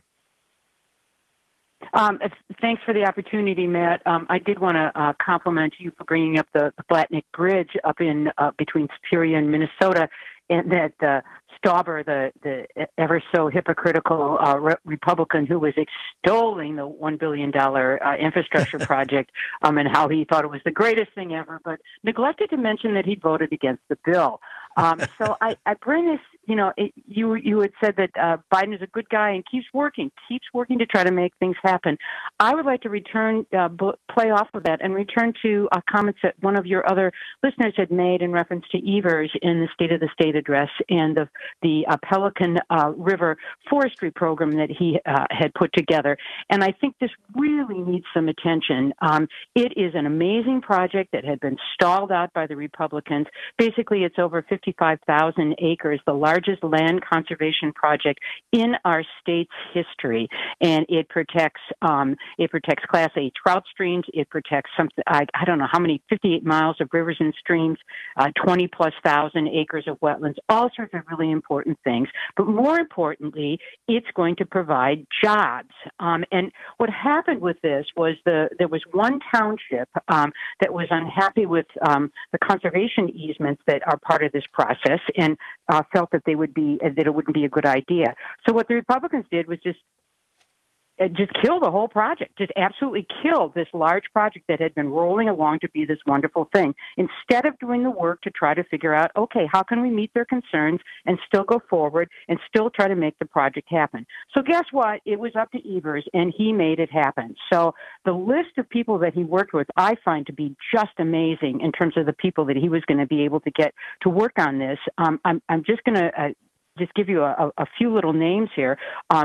Thanks for the opportunity, Matt. I did want to compliment you for bringing up the Blatnick Bridge up in between Superior and Minnesota, and that Stauber, the ever so hypocritical Republican who was extolling the $1 billion infrastructure project and how he thought it was the greatest thing ever, but neglected to mention that he voted against the bill. So I bring this, you had said that Biden is a good guy and keeps working to try to make things happen. I would like to play off of that and return to comments that one of your other listeners had made in reference to Evers in the State of the State address and the Pelican River forestry program that he had put together. And I think this really needs some attention. It is an amazing project that had been stalled out by the Republicans. Basically, it's over 55,000 acres, the largest land conservation project in our state's history, and it protects Class A trout streams. It protects something I don't know how many 58 miles of rivers and streams, 20,000+ acres of wetlands, all sorts of really important things. But more importantly, it's going to provide jobs. And what happened with this was there was one township that was unhappy with the conservation easements that are part of this process and felt that it wouldn't be a good idea. So what the Republicans did was just kill the whole project, just absolutely kill this large project that had been rolling along to be this wonderful thing, instead of doing the work to try to figure out, okay, how can we meet their concerns and still go forward and still try to make the project happen. So guess what? It was up to Evers, and he made it happen. So the list of people that he worked with, I find to be just amazing in terms of the people that he was going to be able to get to work on this. I'm just going to just give you a few little names here.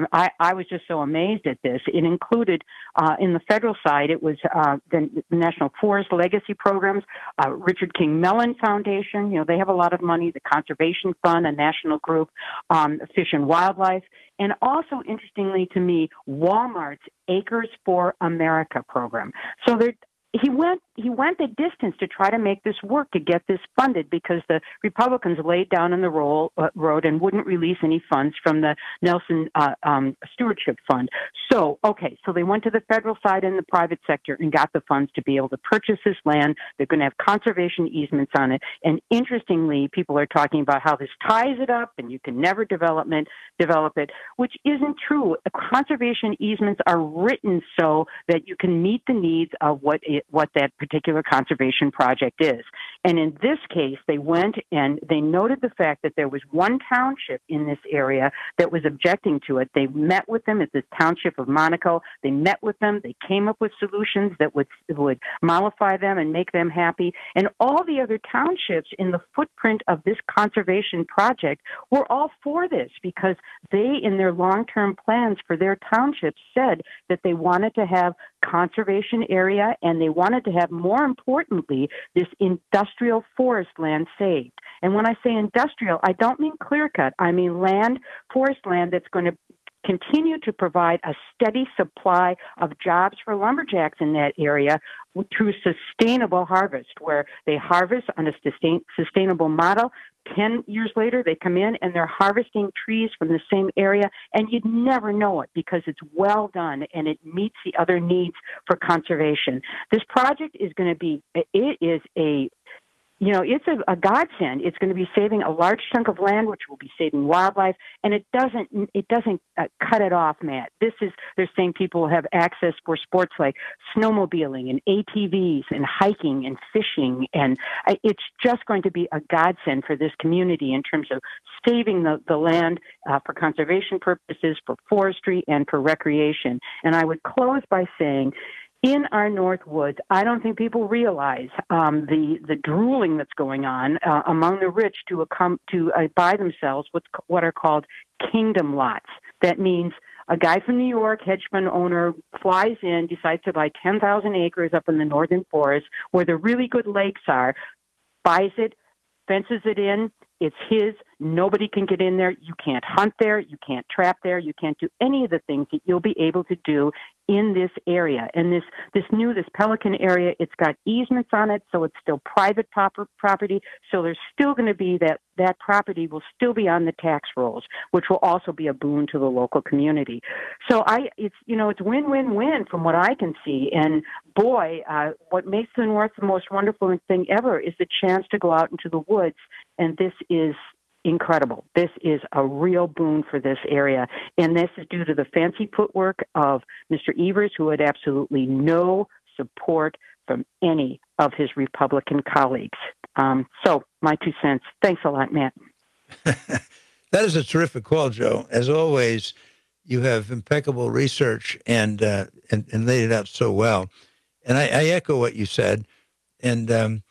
I was just so amazed at this. It included, in the federal side, it was the National Forest Legacy Programs, Richard King Mellon Foundation. They have a lot of money, the Conservation Fund, a national group, Fish and Wildlife, and also, interestingly to me, Walmart's Acres for America program. So he went the distance to try to make this work, to get this funded, because the Republicans laid down in the road and wouldn't release any funds from the Nelson Stewardship Fund. So they went to the federal side and the private sector and got the funds to be able to purchase this land. They're going to have conservation easements on it. And interestingly, people are talking about how this ties it up and you can never develop it, which isn't true. Conservation easements are written so that you can meet the needs of what that particular conservation project is. And in this case, they went and they noted the fact that there was one township in this area that was objecting to it. They met with them at this township of Monaco. They met with them. They came up with solutions that would mollify them and make them happy. And all the other townships in the footprint of this conservation project were all for this, because they, in their long-term plans for their townships, said that they wanted to have conservation area, and they wanted to have, more importantly, this industrial forest land saved. And when I say industrial, I don't mean clear-cut. I mean forest land that's going to continue to provide a steady supply of jobs for lumberjacks in that area through sustainable harvest, where they harvest on a sustainable model. 10 years later, they come in and they're harvesting trees from the same area, and you'd never know it because it's well done and it meets the other needs for conservation. This project is going to be, it's a godsend. It's going to be saving a large chunk of land, which will be saving wildlife, and it doesn't cut it off, Matt. They're saying people will have access for sports like snowmobiling and ATVs and hiking and fishing, and it's just going to be a godsend for this community in terms of saving the land for conservation purposes, for forestry, and for recreation. And I would close by saying, in our North Woods, I don't think people realize the drooling that's going on among the rich to buy themselves what are called kingdom lots. That means a guy from New York, hedge fund owner, flies in, decides to buy 10,000 acres up in the northern forest where the really good lakes are, buys it, fences it in, It's his. Nobody can get in there. You can't hunt there. You can't trap there. You can't do any of the things that you'll be able to do in this area. And this Pelican area, it's got easements on it, so it's still private property. So there's still going to be that property will still be on the tax rolls, which will also be a boon to the local community. So it's win-win-win from what I can see. And boy, what makes the North the most wonderful thing ever is the chance to go out into the woods. And this is incredible. This is a real boon for this area. And this is due to the fancy footwork of Mr. Evers, who had absolutely no support from any of his Republican colleagues. So my 2 cents. Thanks a lot, Matt. That is a terrific call, Joe. As always, you have impeccable research and laid it out so well. And I echo what you said. And,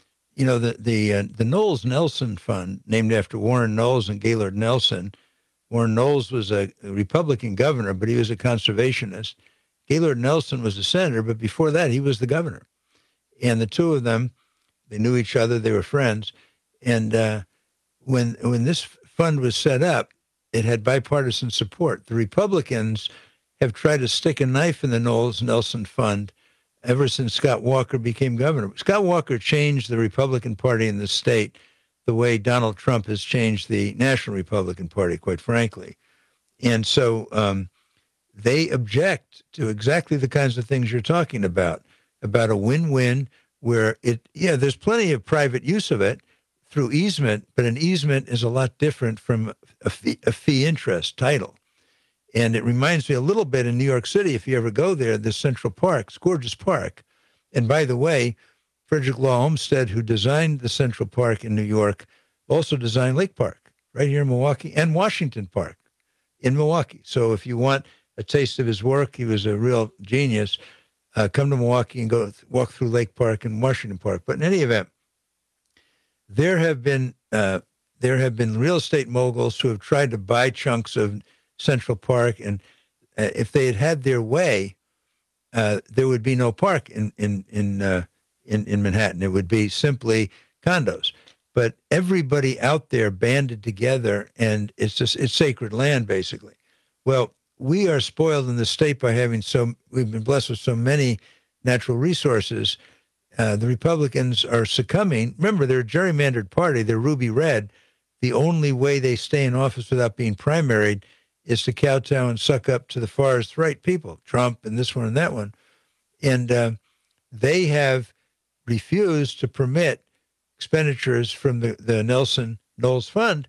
the Knowles Nelson Fund, named after Warren Knowles and Gaylord Nelson. Warren Knowles was a Republican governor, but he was a conservationist. Gaylord Nelson was a senator, but before that, he was the governor. And the two of them, they knew each other. They were friends. And when this fund was set up, it had bipartisan support. The Republicans have tried to stick a knife in the Knowles Nelson Fund ever since Scott Walker became governor. Scott Walker changed the Republican Party in the state the way Donald Trump has changed the National Republican Party, quite frankly. And so they object to exactly the kinds of things you're talking about a win-win where there's plenty of private use of it through easement, but an easement is a lot different from a fee interest title. And it reminds me a little bit in New York City, if you ever go there, the Central Park, it's a gorgeous park. And by the way, Frederick Law Olmsted, who designed the Central Park in New York, also designed Lake Park right here in Milwaukee and Washington Park in Milwaukee. So if you want a taste of his work, he was a real genius, come to Milwaukee and go walk through Lake Park and Washington Park. But in any event, there have been real estate moguls who have tried to buy chunks of Central Park, and if they had had their way, there would be no park in Manhattan. It would be simply condos. But everybody out there banded together, and it's sacred land, basically. Well, we are spoiled in the state by we've been blessed with so many natural resources. The Republicans are succumbing. Remember, they're a gerrymandered party. They're ruby red. The only way they stay in office without being primaried is to kowtow and suck up to the farthest right people, Trump and this one and that one. And they have refused to permit expenditures from the Nelson Knowles Fund.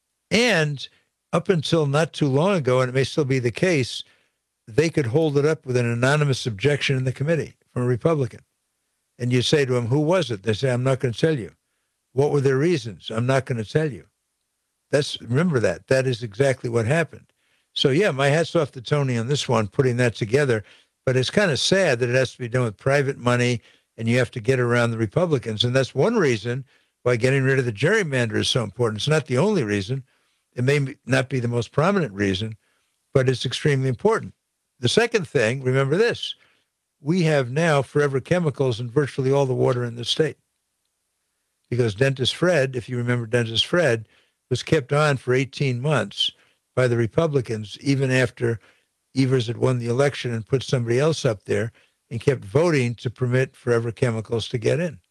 And up until not too long ago, and it may still be the case, they could hold it up with an anonymous objection in the committee from a Republican. And you say to them, who was it? They say, I'm not going to tell you. What were their reasons? I'm not going to tell you. Remember that. That is exactly what happened. So, yeah, my hat's off to Tony on this one, putting that together. But it's kind of sad that it has to be done with private money and you have to get around the Republicans. And that's one reason why getting rid of the gerrymander is so important. It's not the only reason. It may not be the most prominent reason, but it's extremely important. The second thing, remember this, we have now forever chemicals in virtually all the water in the state. Because Dentist Fred, if you remember Dentist Fred, was kept on for 18 months by the Republicans, even after Evers had won the election and put somebody else up there, and kept voting to permit forever chemicals to get in.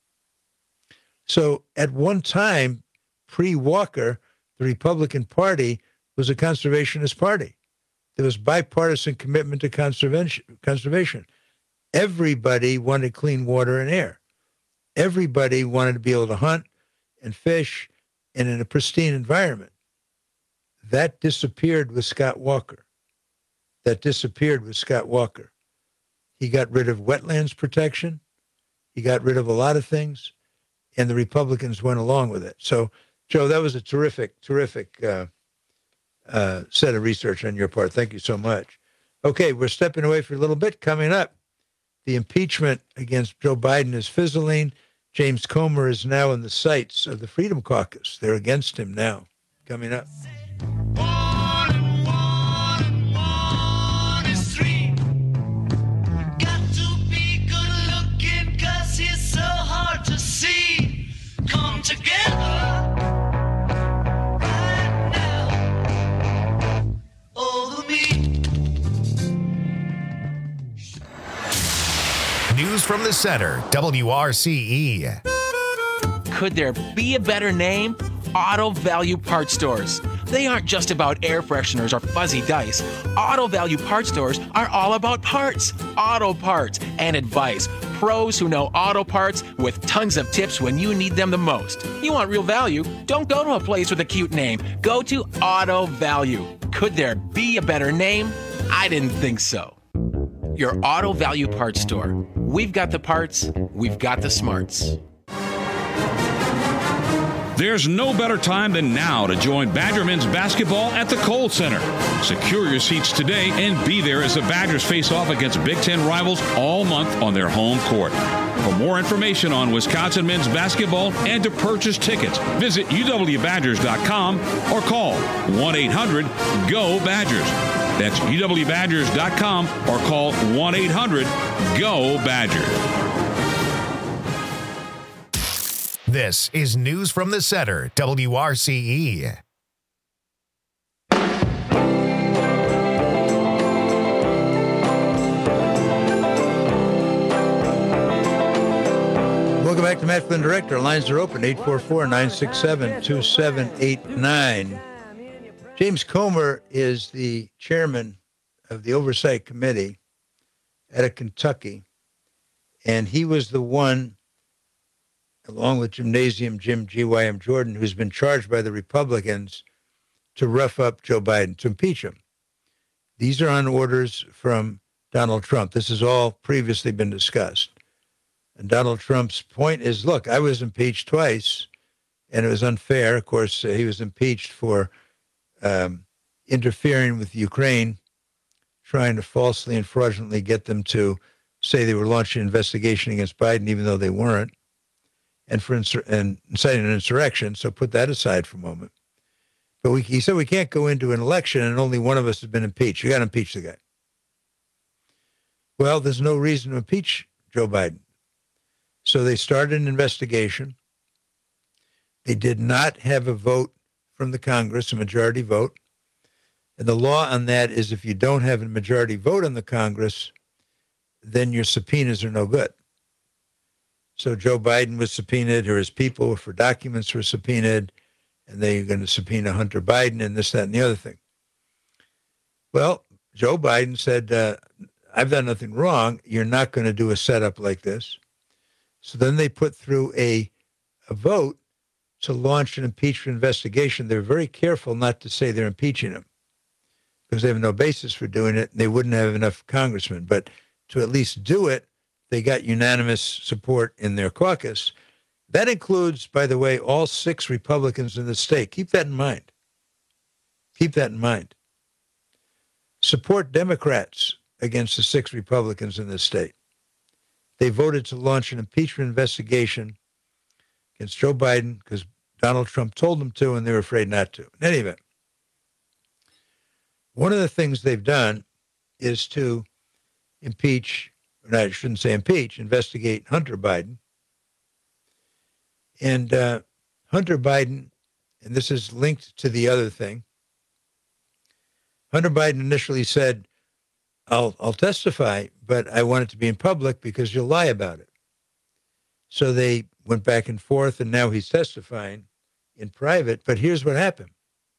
So at one time, pre-Walker, the Republican Party was a conservationist party. There was bipartisan commitment to conservation. Everybody wanted clean water and air. Everybody wanted to be able to hunt and fish and in a pristine environment. That disappeared with Scott Walker. He got rid of wetlands protection. He got rid of a lot of things, and the Republicans went along with it. So, Joe, that was a terrific set of research on your part. Thank you so much. Okay, we're stepping away for a little bit. Coming up, the impeachment against Joe Biden is fizzling. James Comer is now in the sights of the Freedom Caucus. They're against him now. Coming up. the Center, WRCE. Could there be a better name? Auto Value Parts Stores. They aren't just about air fresheners or fuzzy dice. Auto Value Parts Stores are all about parts, auto parts, and advice. Pros who know auto parts with tons of tips when you need them the most. You want real value? Don't go to a place with a cute name. Go to Auto Value. Could there be a better name? I didn't think so. Your Auto Value Parts Store. We've got the parts, we've got the smarts. There's no better time than now to join Badger men's basketball at the Kohl Center. Secure your seats today and be there as the Badgers face off against Big Ten rivals all month on their home court. For more information on Wisconsin men's basketball and to purchase tickets, visit uwbadgers.com or call 1-800-GO-BADGERS. That's uwbadgers.com or call 1-800-GO-BADGERS. This is News from the Center, WRCE. Welcome back to Matt Flynn Director. Lines are open, 844-967-2789. James Comer is the chairman of the Oversight Committee out of Kentucky, and he was the one, along with Gymnasium Jim G.Y.M. Jordan, who's been charged by the Republicans to rough up Joe Biden, to impeach him. These are on orders from Donald Trump. This has all previously been discussed. And Donald Trump's point is, look, I was impeached twice, and it was unfair. Of course, he was impeached for interfering with Ukraine, trying to falsely and fraudulently get them to say they were launching an investigation against Biden, even though they weren't, and for inciting an insurrection. So put that aside for a moment. But he said we can't go into an election and only one of us has been impeached. You got to impeach the guy. Well, there's no reason to impeach Joe Biden. So they started an investigation. They did not have a vote from the Congress, a majority vote. And the law on that is if you don't have a majority vote in the Congress, then your subpoenas are no good. So Joe Biden was subpoenaed, or his people for documents were subpoenaed, and they're going to subpoena Hunter Biden and this, that, and the other thing. Well, Joe Biden said, I've done nothing wrong. You're not going to do a setup like this. So then they put through a vote to launch an impeachment investigation. They're very careful not to say they're impeaching him because they have no basis for doing it. And they wouldn't have enough congressmen. But to at least do it, they got unanimous support in their caucus. That includes, by the way, all 6 Republicans in the state. Keep that in mind. Keep that in mind. Support Democrats against the 6 Republicans in the state. They voted to launch an impeachment investigation against Joe Biden because Donald Trump told them to, and they were afraid not to. In any event, one of the things they've done is to impeach, or I shouldn't say impeach, investigate Hunter Biden. And Hunter Biden, and this is linked to the other thing, Hunter Biden initially said, I'll testify, but I want it to be in public because you'll lie about it. So they went back and forth, and now he's testifying in private. But here's what happened.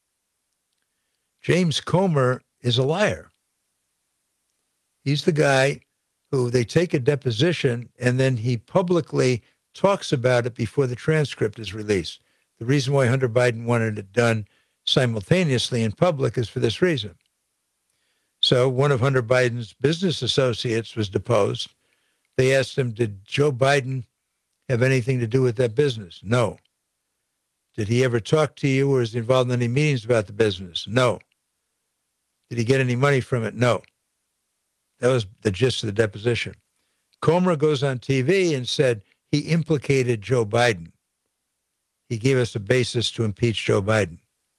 James Comer is a liar. He's the guy who they take a deposition, and then he publicly talks about it before the transcript is released. The reason why Hunter Biden wanted it done simultaneously in public is for this reason. So one of Hunter Biden's business associates was deposed. They asked him, did Joe Biden have anything to do with that business? No. Did he ever talk to you or is he involved in any meetings about the business? No. Did he get any money from it? No. That was the gist of the deposition. Comer goes on TV and said he implicated Joe Biden. He gave us a basis to impeach Joe Biden.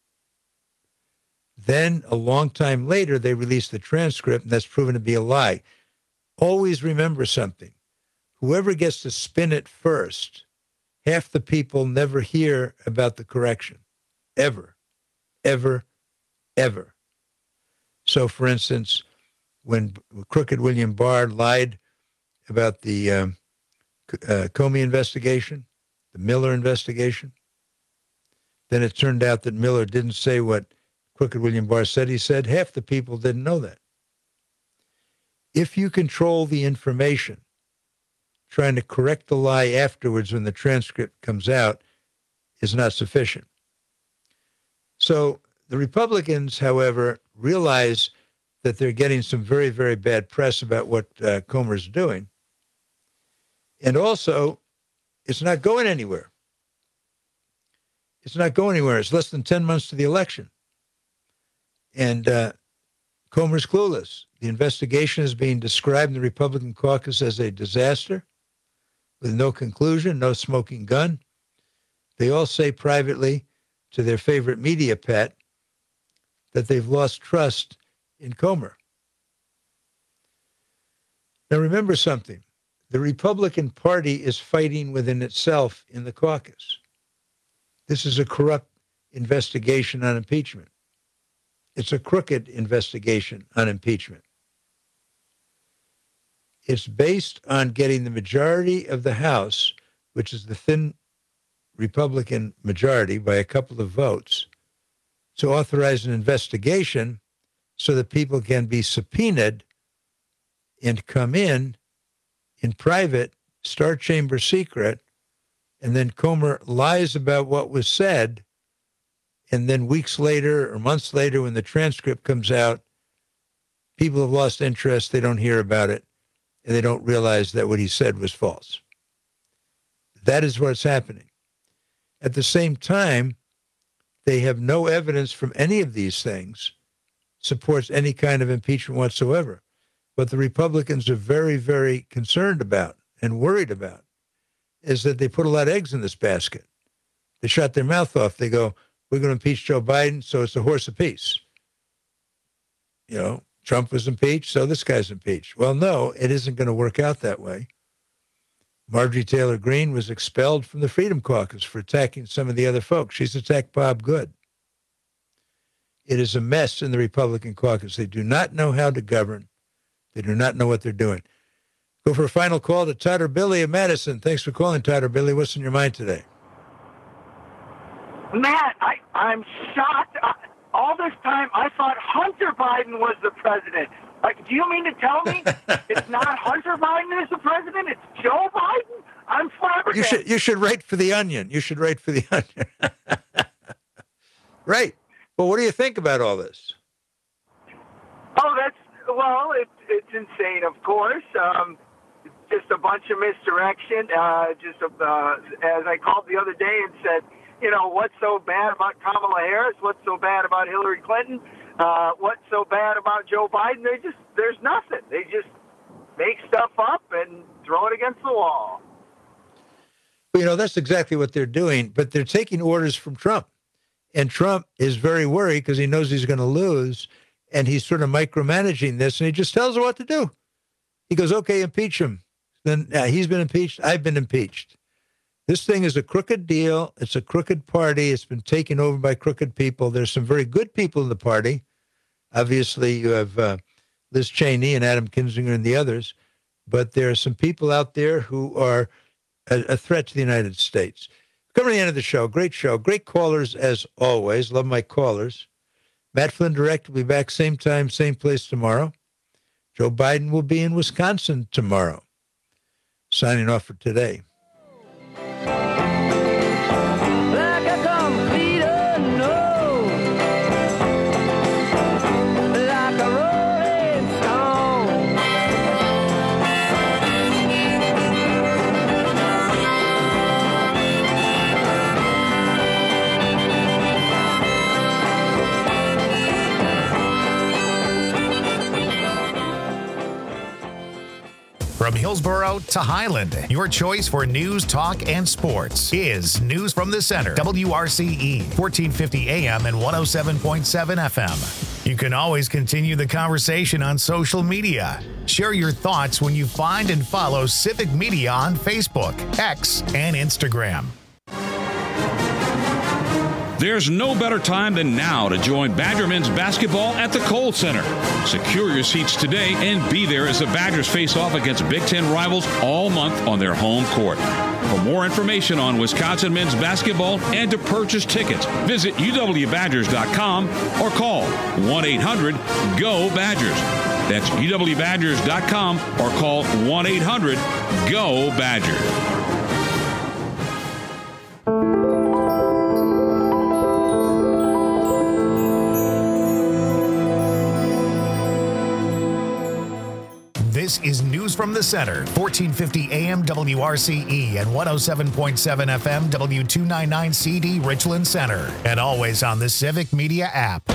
Then, a long time later, they released the transcript, and that's proven to be a lie. Always remember something. Whoever gets to spin it first, half the people never hear about the correction. Ever. Ever. Ever. So, for instance, when Crooked William Barr lied about the Comey investigation, the Miller investigation. Then it turned out that Miller didn't say what Crooked William Barr said he said. Half the people didn't know that. If you control the information, trying to correct the lie afterwards when the transcript comes out is not sufficient. So the Republicans, however, realize that they're getting some very, very bad press about what Comer's doing. And also, it's not going anywhere. It's not going anywhere. It's less than 10 months to the election. And Comer's clueless. The investigation is being described in the Republican caucus as a disaster with no conclusion, no smoking gun. They all say privately to their favorite media pet that they've lost trust in Comer. Now remember something. The Republican Party is fighting within itself in the caucus. This is a corrupt investigation on impeachment. It's a crooked investigation on impeachment. It's based on getting the majority of the House, which is the thin Republican majority by a couple of votes, to authorize an investigation so that people can be subpoenaed and come in private, Star Chamber secret, and then Comer lies about what was said, and then weeks later or months later when the transcript comes out, people have lost interest, they don't hear about it, and they don't realize that what he said was false. That is what's happening. At the same time, they have no evidence from any of these things supports any kind of impeachment whatsoever. What the Republicans are very, very concerned about and worried about is that they put a lot of eggs in this basket. They shut their mouth off. They go, we're going to impeach Joe Biden, so it's a horse apiece. You know, Trump was impeached, so this guy's impeached. Well, no, it isn't going to work out that way. Marjorie Taylor Greene was expelled from the Freedom Caucus for attacking some of the other folks. She's attacked Bob Good. It is a mess in the Republican caucus. They do not know how to govern. They do not know what they're doing. Go for a final call to Todd or Billy of Madison. Thanks for calling, Todd or Billy. What's in your mind today? Matt, I'm shocked. All this time, I thought Hunter Biden was the president. Do you mean to tell me it's not Hunter Biden who's the president? It's Joe Biden? I'm flabbergasted. You should write for The Onion. You should write for The Onion. Right. Well, what do you think about all this? Oh, it's insane, of course. Just a bunch of misdirection. As I called the other day and said, you know, what's so bad about Kamala Harris? What's so bad about Hillary Clinton? What's so bad about Joe Biden? There's nothing. They just make stuff up and throw it against the wall. Well, you know, that's exactly what they're doing, but they're taking orders from Trump. And Trump is very worried because he knows he's going to lose, and he's sort of micromanaging this, and he just tells her what to do. He goes, okay, impeach him. Then he's been impeached. I've been impeached. This thing is a crooked deal. It's a crooked party. It's been taken over by crooked people. There's some very good people in the party. Obviously, you have Liz Cheney and Adam Kinzinger and the others, but there are some people out there who are a threat to the United States. Coming to the end of the show. Great callers as always. Love my callers. Matt Flynn Direct will be back same time, same place tomorrow. Joe Biden will be in Wisconsin tomorrow. Signing off for today. Like a complete unknown, like a rolling stone. From Hillsborough to Highland, your choice for news, talk, and sports is News from the Center. WRCE, 1450 AM and 107.7 FM. You can always continue the conversation on social media. Share your thoughts when you find and follow Civic Media on Facebook, X, and Instagram. There's no better time than now to join Badger men's basketball at the Kohl Center. Secure your seats today and be there as the Badgers face off against Big Ten rivals all month on their home court. For more information on Wisconsin men's basketball and to purchase tickets, visit uwbadgers.com or call 1-800-GO-BADGERS. That's uwbadgers.com or call 1-800-GO-BADGERS. This is News from the Center, 1450 AM WRCE and 107.7 FM W299CD Richland Center, and always on the Civic Media app.